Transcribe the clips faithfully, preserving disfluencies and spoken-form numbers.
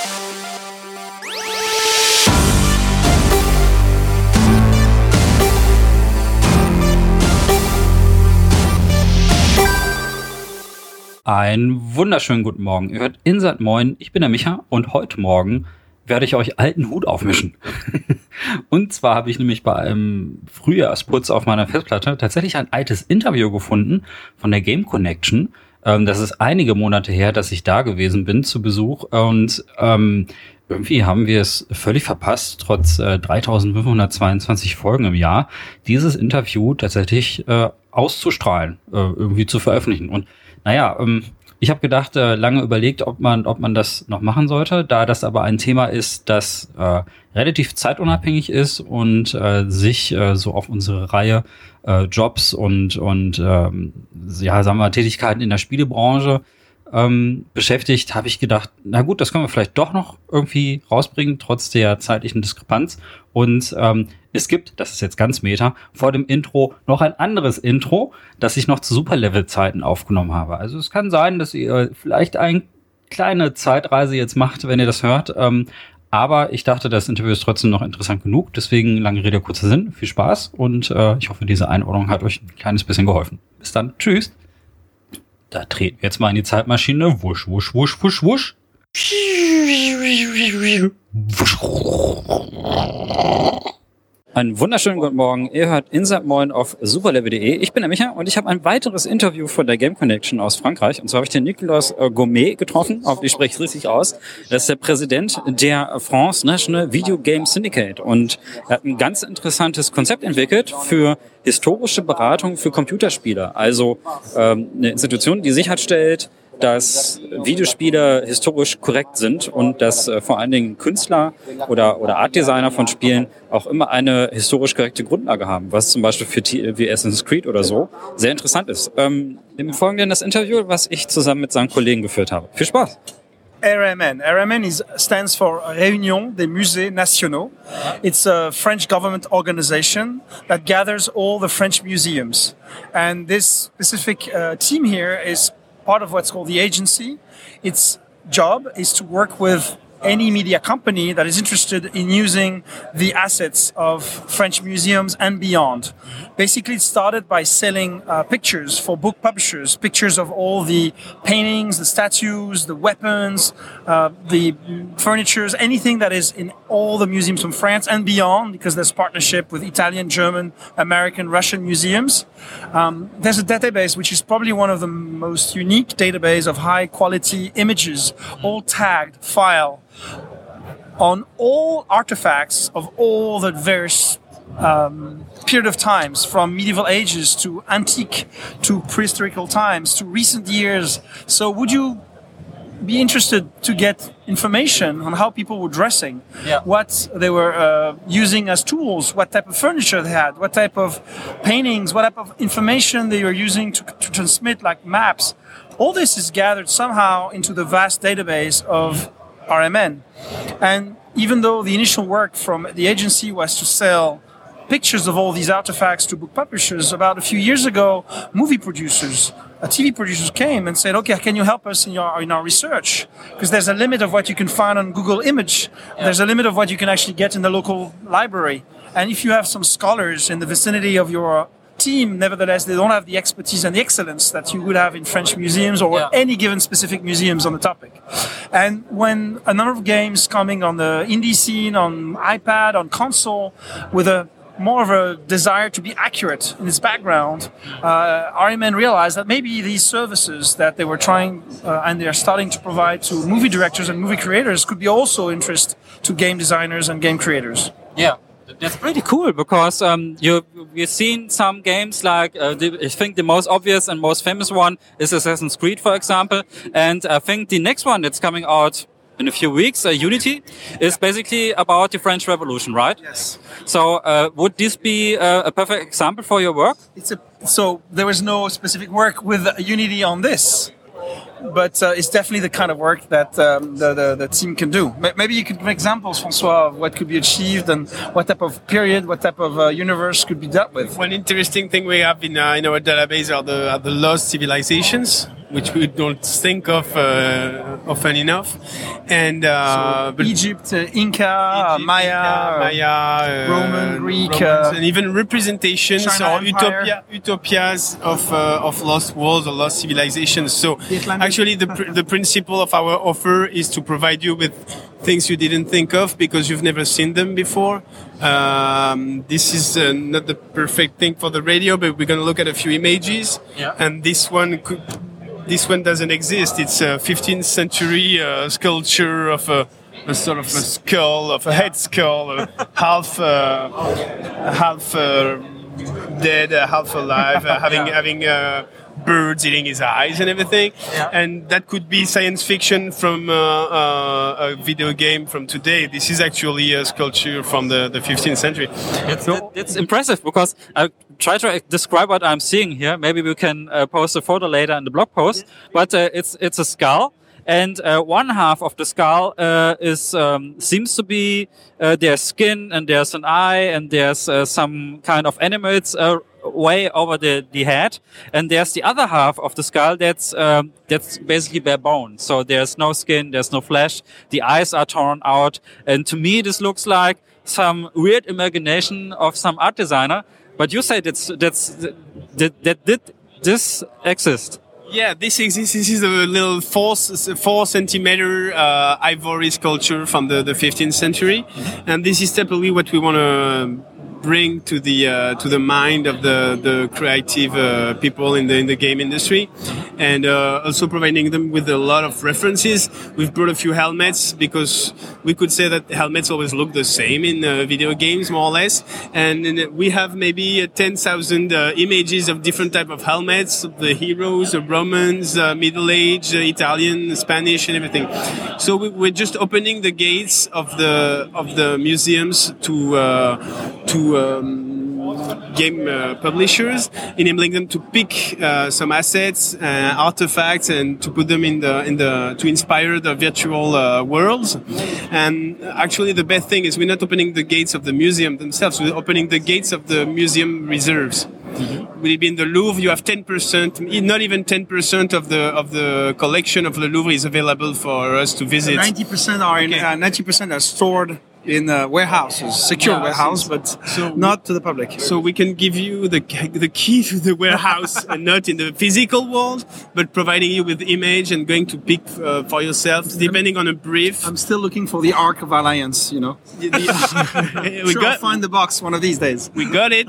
Einen wunderschönen guten Morgen. Ihr hört Insert Moin, ich bin der Micha und heute Morgen werde ich euch alten Hut aufmischen. Und zwar habe ich nämlich bei einem Frühjahrsputz auf meiner Festplatte tatsächlich ein altes Interview gefunden von der Game Connection. Ähm, das ist einige Monate her, dass ich da gewesen bin zu Besuch und ähm, irgendwie haben wir es völlig verpasst, trotz äh, dreitausendfünfhundertzweiundzwanzig Folgen im Jahr, dieses Interview tatsächlich äh, auszustrahlen, äh, irgendwie zu veröffentlichen. Und naja, ähm, ich habe gedacht, äh, lange überlegt, ob man, ob man das noch machen sollte, da das aber ein Thema ist, das äh, relativ zeitunabhängig ist und äh, sich äh, so auf unsere Reihe äh, Jobs und und ähm, ja, sagen wir mal, Tätigkeiten in der Spielebranche ähm, beschäftigt, habe ich gedacht, na gut, das können wir vielleicht doch noch irgendwie rausbringen, trotz der zeitlichen Diskrepanz. Und ähm, es gibt, das ist jetzt ganz meta, vor dem Intro noch ein anderes Intro, das ich noch zu Superlevel-Zeiten aufgenommen habe. Also es kann sein, dass ihr vielleicht eine kleine Zeitreise jetzt macht, wenn ihr das hört. Ähm, aber ich dachte, das Interview ist trotzdem noch interessant genug. Deswegen lange Rede, kurzer Sinn. Viel Spaß und äh, ich hoffe, diese Einordnung hat euch ein kleines bisschen geholfen. Bis dann. Tschüss. Da treten wir jetzt mal in die Zeitmaschine. Wusch, wusch, wusch, wusch, wusch. Einen wunderschönen guten Morgen. Ihr hört Insert Moin auf superlevel punkt de. Ich bin der Micha und ich habe ein weiteres Interview von der Game Connection aus Frankreich. Und zwar habe ich den Nicolas Gourmet getroffen. Auf, ich spreche es richtig aus. Das ist der Präsident der France National Video Game Syndicate. Und er hat ein ganz interessantes Konzept entwickelt für historische Beratung für Computerspiele. Also ähm, eine Institution, die sicherstellt, dass Videospiele historisch korrekt sind und dass äh, vor allen Dingen Künstler oder oder Artdesigner von Spielen auch immer eine historisch korrekte Grundlage haben, was zum Beispiel für Titel wie Assassin's Creed oder so sehr interessant ist. Ähm, Im Folgenden das Interview, was ich zusammen mit seinen Kollegen geführt habe. Viel Spaß! R M N. R M N is, stands for Réunion des Musées Nationaux. It's a French government organization that gathers all the French museums. And this specific uh, team here is part of what's called the agency. Its job is to work with any media company that is interested in using the assets of French museums and beyond. Basically, it started by selling uh, pictures for book publishers, pictures of all the paintings, the statues, the weapons, uh, the furnitures, anything that is in all the museums from France and beyond, because there's partnership with Italian, German, American, Russian museums. Um, there's a database which is probably one of the most unique database of high quality images, all tagged, file, on all artifacts of all the various um, period of times, from medieval ages to antique to prehistorical times to recent years. So would you be interested to get information on how people were dressing, yeah. what they were uh, using as tools, what type of furniture they had, what type of paintings, what type of information they were using to, to transmit, like maps. All this is gathered somehow into the vast database of R M N. And even though the initial work from the agency was to sell pictures of all these artifacts to book publishers, about a few years ago, movie producers, uh, T V producers came and said, okay, can you help us in, your, in our research? Because there's a limit of what you can find on Google Image. Yeah. There's a limit of what you can actually get in the local library. And if you have some scholars in the vicinity of your team, nevertheless, they don't have the expertise and the excellence that you would have in French museums or yeah. any given specific museums on the topic. And when a number of games coming on the indie scene, on iPad, on console, with a more of a desire to be accurate in its background, uh, R M N realized that maybe these services that they were trying uh, and they are starting to provide to movie directors and movie creators could be also interest to game designers and game creators. Yeah. That's pretty cool because um, you, you've seen some games like, uh, the, I think the most obvious and most famous one is Assassin's Creed, for example. And I think the next one that's coming out in a few weeks, uh, Unity, is basically about the French Revolution, right? Yes. So uh, would this be uh, a perfect example for your work? It's a, so there was no specific work with Unity on this. but uh, it's definitely the kind of work that um, the, the the team can do. Maybe you could give examples, Francois, of what could be achieved and what type of period, what type of uh, universe could be dealt with. One interesting thing we have in uh, in our database are the are the lost civilizations, which we don't think of uh, often enough. And uh, so Egypt, uh, Inca, Egypt, Maya, Inca, Maya, Roman, uh, Greek, Romans, uh, and even representations China or Empire. utopia, utopias of uh, of lost worlds or lost civilizations. So actually, the pr- the principle of our offer is to provide you with things you didn't think of because you've never seen them before. Um, this is uh, not the perfect thing for the radio, but we're going to look at a few images, yeah. and this one could. This one doesn't exist. It's a fifteenth century uh, sculpture of a, a sort of a skull, of a head skull, uh, half uh, half uh, dead, uh, half alive, uh, having yeah. having uh, birds eating his eyes and everything. Yeah. And that could be science fiction from uh, uh, a video game from today. This is actually a sculpture from the, the fifteenth century. It's, it, it's impressive because I try to describe what I'm seeing here. Maybe we can uh, post a photo later in the blog post. But uh, it's it's a skull, and uh, one half of the skull uh, is um, seems to be uh, there's skin and there's an eye and there's uh, some kind of animals uh, way over the, the head, and there's the other half of the skull that's um, that's basically bare bone. So there's no skin, there's no flesh. The eyes are torn out, and to me this looks like some weird imagination of some art designer. But you say that's that's that that did this exist? Yeah, this exists. This is a little four, four centimeter uh, ivory sculpture from the, the fifteenth century, and this is typically what we want to bring to the uh, to the mind of the the creative uh, people in the in the game industry, and uh, also providing them with a lot of references. We've brought a few helmets because we could say that helmets always look the same in uh, video games, more or less, and, and we have maybe ten thousand uh, images of different type of helmets, of the heroes, the Romans, uh, Middle Age, uh, Italian, Spanish, and everything. So we, we're just opening the gates of the of the museums to uh, to Um, game uh, publishers, enabling them to pick uh, some assets, uh, artifacts, and to put them in the in the to inspire the virtual uh, worlds. And actually, the best thing is we're not opening the gates of the museum themselves; we're opening the gates of the museum reserves. Mm-hmm. Will it be in the Louvre? You have ten percent, not even ten percent of the of the collection of the Louvre is available for us to visit. Ninety percent are in. Uh, Ninety percent are stored in uh, warehouses, secure yeah, warehouse, but so not to the public. So we can give you the the key to the warehouse, and not in the physical world, but providing you with image and going to pick uh, for yourself, depending on a brief. I'm still looking for the Ark of Alliance, you know. The, the, we sure, got, I'll find the box one of these days. We got it.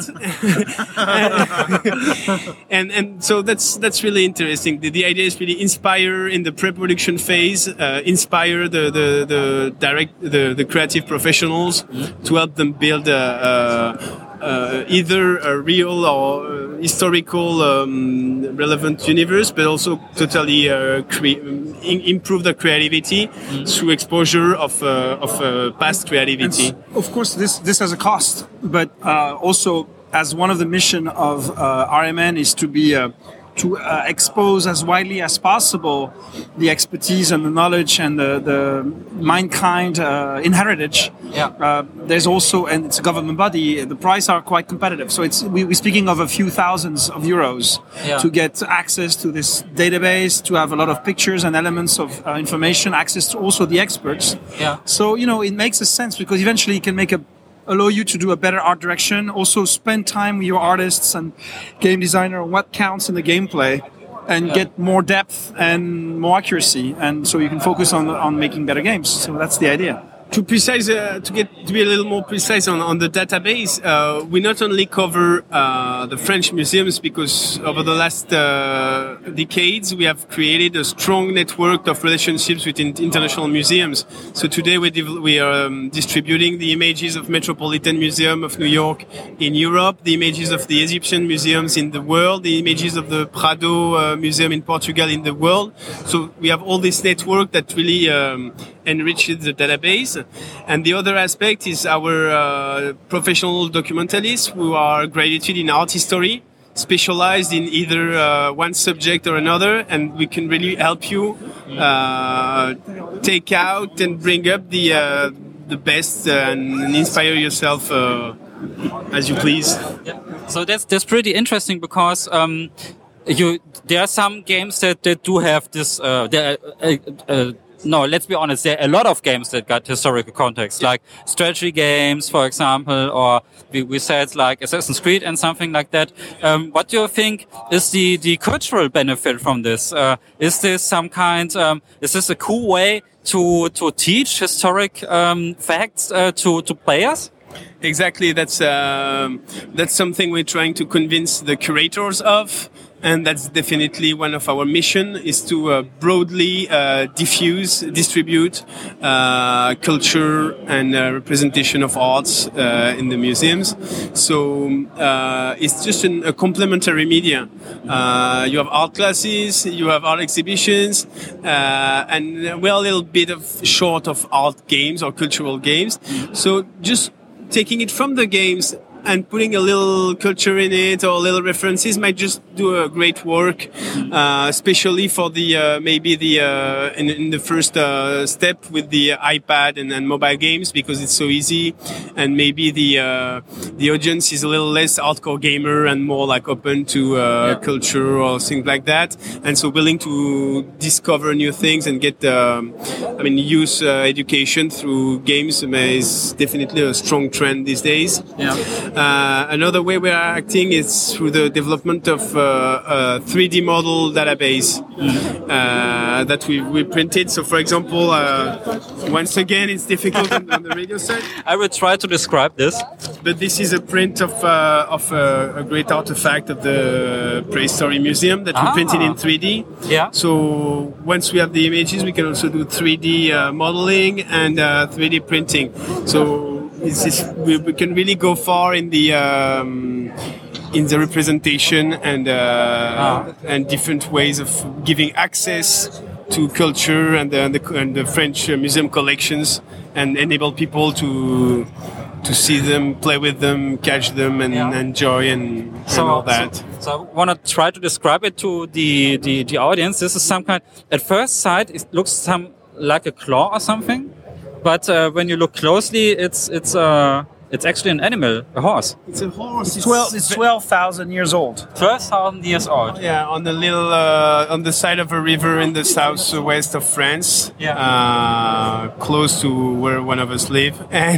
and and so that's that's really interesting. The, the idea is really inspire in the pre-production phase, uh, inspire the the the direct the the creative professionals. Professionals to help them build a, a, a, either a real or historical um, relevant universe, but also totally uh, cre- in, improve the creativity mm. through exposure of uh, of uh, past creativity. And of course, this this has a cost, but uh, also as one of the mission of uh, R M N is to be uh, to uh, expose as widely as possible the expertise and the knowledge and the, the mankind uh, in heritage. Yeah. Uh, there's also, and it's a government body, the prices are quite competitive. So it's we, we're speaking of a few thousands of euros yeah. to get access to this database, to have a lot of pictures and elements of uh, information, access to also the experts. Yeah. So, you know, it makes a sense because eventually you can make a allow you to do a better art direction, also spend time with your artists and game designer on what counts in the gameplay, and yeah. get more depth and more accuracy, and so you can focus on on making better games. So that's the idea. To precise, uh, to get to be a little more precise on, on the database, uh, we not only cover uh, the French museums, because over the last uh, decades we have created a strong network of relationships with international museums. So today we div- we are um, distributing the images of Metropolitan Museum of New York in Europe, the images of the Egyptian museums in the world, the images of the Prado uh, Museum in Portugal in the world. So we have all this network that really um, enriches the database. And the other aspect is our uh, professional documentalists who are graduated in art history. specialized in either uh, one subject or another, and we can really help you uh, take out and bring up the uh, the best and inspire yourself uh, as you please. Yeah. So that's that's pretty interesting because um, you there are some games that, that do have this. Uh, there, uh, uh, no, let's be honest. There are a lot of games that got historical context, like strategy games, for example, or we, we said like Assassin's Creed and something like that. Um, what do you think is the, the cultural benefit from this? Uh, is this some kind? Um, is this a cool way to to teach historic um, facts uh, to to players? Exactly. That's um, that's something we're trying to convince the curators of. And that's definitely one of our mission is to uh, broadly uh, diffuse, distribute uh, culture and uh, representation of arts uh, in the museums. So uh, it's just an, a complementary media. Uh, you have art classes, you have art exhibitions, uh, and we're a little bit of short of art games or cultural games. So just taking it from the games and putting a little culture in it or a little references might just do a great work, uh, especially for the uh, maybe the uh, in, in the first uh, step with the iPad and, and mobile games because it's so easy, and maybe the uh, the audience is a little less hardcore gamer and more like open to uh, yeah. culture or things like that, and so willing to discover new things and get um, I mean use uh, education through games is definitely a strong trend these days. Yeah. Uh, another way we are acting is through the development of uh, a three D model database mm. uh, that we, we printed. So, for example, uh, once again, it's difficult on, on the radio side. I will try to describe this. But this is a print of uh, of uh, a great artifact of the Prehistory Museum that we ah. printed in three D. Yeah. So once we have the images, we can also do three D uh, modeling and uh, three D printing. So It's, it's, we, we can really go far in the um, in the representation and uh, ah. and different ways of giving access to culture and the, and the, and the French museum collections and enable people to to see them, play with them, catch them, and yeah. enjoy and, so, and all that. So, so I want to try to describe it to the, the the audience. This is some kind. At first sight, it looks some like a claw or something. But uh, when you look closely, it's it's uh it's actually an animal, a horse. It's a horse. It's twelve. It's twelve thousand years old. Twelve thousand years old. Yeah, on the little uh, on the side of a river in the southwest of France. Yeah. Uh, close to where one of us live, and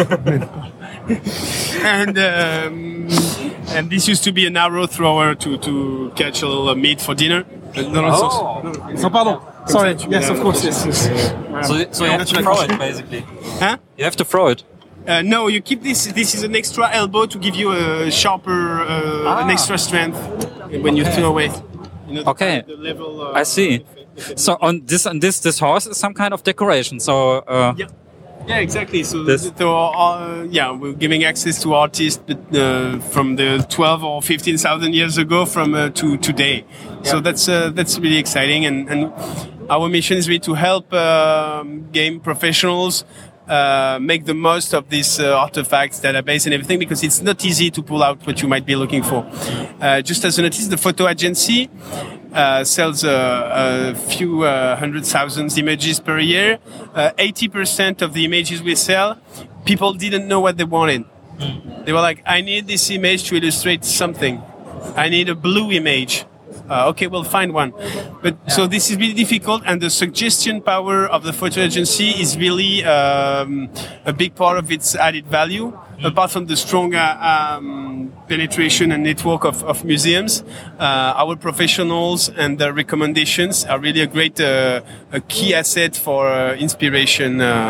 and um, and this used to be an arrow thrower to to catch a little meat for dinner. Oh. So, pardon. Sorry. Yes, of course. Yes. yes. So, so you have to throw it, basically. Huh? You have to throw it. Uh, no, you keep this. This is an extra elbow to give you a sharper, uh, ah. an extra strength when you okay. throw away. You know, the, okay. The level, uh, I see. So on this, on this, this horse is some kind of decoration. So. Uh, yeah. Yeah, exactly. So, so uh, yeah, we're giving access to artists uh, from the twelve or fifteen thousand years ago from uh, to today. Yeah. So that's uh, that's really exciting, and, and our mission is really to help um, game professionals uh, make the most of this uh, artifacts database and everything, because it's not easy to pull out what you might be looking for. Uh, just as a notice, the photo agency Uh, sells uh, a few uh, hundred thousand images per year. Uh, eighty percent of the images we sell, people didn't know what they wanted. Mm. They were like, I need this image to illustrate something. I need a blue image. Uh, okay, we'll find one. But yeah. So this is really difficult, and the suggestion power of the photo agency is really um, a big part of its added value. Mm. Apart from the strong uh, um, penetration and network of, of museums, uh, our professionals and their recommendations are really a great, uh, a key asset for uh, inspiration uh,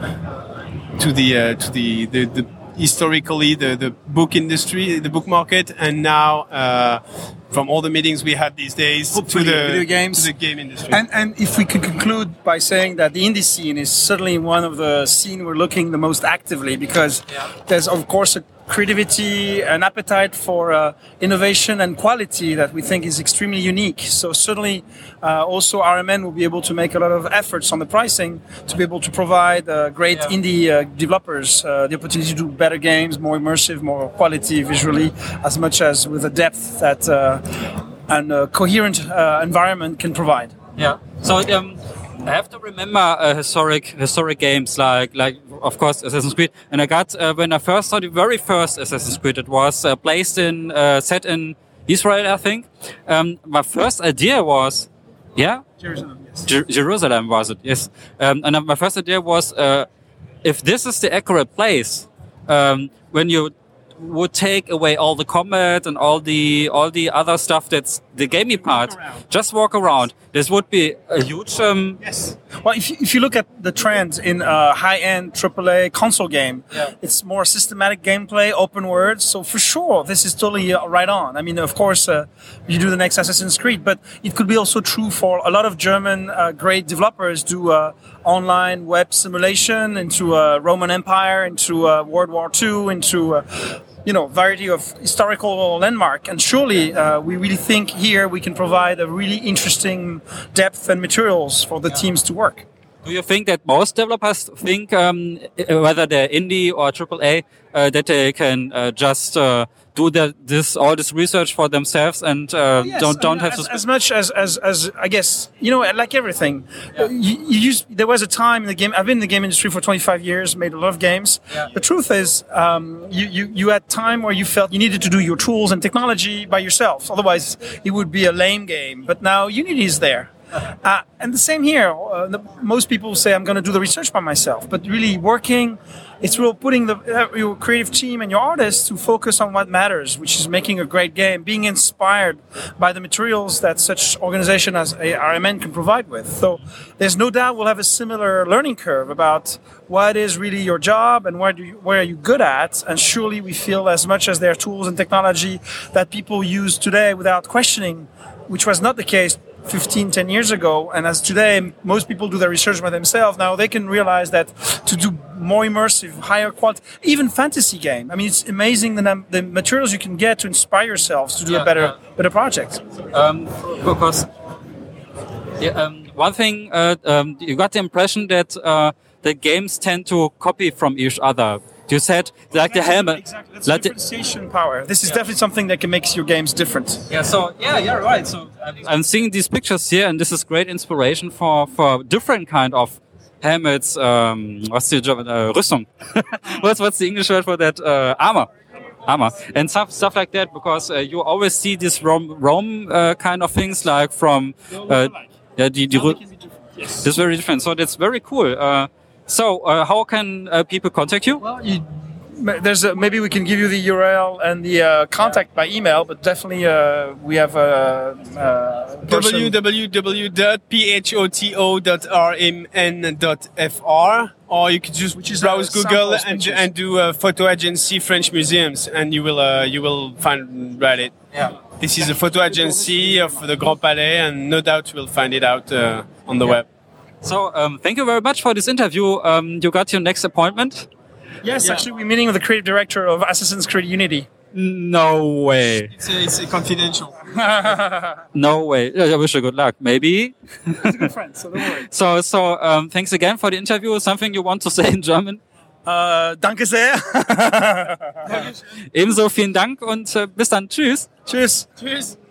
mm. to the uh, to the the. the historically the, the book industry, the book market, and now uh, from all the meetings we had these days to the, video games. to the game industry. And, and if we could conclude by saying that the indie scene is certainly one of the scene we're looking the most actively, because yeah. there's of course a creativity, an appetite for uh, innovation and quality that we think is extremely unique. So certainly uh, also R M N will be able to make a lot of efforts on the pricing to be able to provide uh, great yeah. indie uh, developers uh, the opportunity to do better games, more immersive, more or quality visually as much as with the depth that uh, and a coherent uh, environment can provide. Yeah. So um, I have to remember uh, historic historic games like like of course Assassin's Creed. And I got uh, when I first saw the very first Assassin's Creed, it was uh, placed in uh, set in Israel, I think. Um, my first idea was, yeah, Jerusalem. Yes. Jer- Jerusalem was it? Yes. Um, and my first idea was, uh, if this is the accurate place, um, when you would take away all the combat and all the all the other stuff that's the gamey part, just walk around. This would be a huge. Um, yes. Well, if you, if you look at the trends in a high-end triple A console game, yeah. it's more systematic gameplay, open world. So for sure, this is totally uh, right on. I mean, of course, uh, you do the next Assassin's Creed, but it could be also true for a lot of German uh, great developers do uh, online web simulation into uh, Roman Empire, into uh, World War Two, into uh, you know, variety of historical landmark. And surely uh, we really think here we can provide a really interesting depth and materials for the teams to work. Do you think that most developers think, um, whether they're indie or triple A, uh, that they can uh, just uh, do the, this all this research for themselves and uh, yes, don't don't I mean, have as, to... as much as, as as I guess, you know, like everything, yeah. uh, you, you use, there was a time in the game. I've been in the game industry for twenty-five years, made a lot of games. Yeah. The truth is, um, you, you you had time where you felt you needed to do your tools and technology by yourself. Otherwise, it would be a lame game. But now Unity is there. Uh, and the same here. Uh, the, most people say, I'm going to do the research by myself. But really working, it's real putting the, uh, your creative team and your artists to focus on what matters, which is making a great game, being inspired by the materials that such organization as R M N can provide with. So there's no doubt we'll have a similar learning curve about what is really your job and where, do you, where are you good at. And surely we feel as much as there are tools and technology that people use today without questioning, which was not the case fifteen, ten years ago, and as today most people do their research by themselves, now they can realize that to do more immersive, higher quality, even fantasy game. I mean, it's amazing the, num- the materials you can get to inspire yourselves to do yeah, a better, yeah. better project. Um, because yeah, um, one thing, uh, um, you got the impression that uh, the games tend to copy from each other. You said like the helmet. Exactly. That's like differentiation power. This is yeah. definitely something that can make your games different. Yeah. So yeah, yeah, right. So I'm, I'm seeing these pictures here, and this is great inspiration for for different kind of helmets. Um, what's the German uh, Rüstung? what's what's the English word for that? Uh, armor. Armor and stuff stuff like that. Because uh, you always see these Rome Rome uh, kind of things like from uh, yeah the the. Yes. That's very different. So that's very cool. Uh, So, uh, how can uh, people contact you? Well, you, there's a, maybe we can give you the U R L and the uh, contact by email, but definitely uh, we have a, a w w w dot photo dot r m n dot f r, or you could just Which is browse Google and, pictures. and do a photo agency French museums, and you will uh, you will find right it. Yeah. This is a photo agency of the Grand Palais, and no doubt you will find it out uh, on the Yeah. web. So, um, thank you very much for this interview. Um, you got your next appointment? Yes, Yeah. actually, we're meeting with the creative director of Assassin's Creed Unity. No way. It's, a, it's a confidential. No way. I wish you good luck. Maybe. He's a good friend, so don't worry. So, so um, thanks again for the interview. Something you want to say in German? Uh, danke sehr. Ebenso vielen Dank und äh, bis dann. Tschüss. Tschüss. Cheers.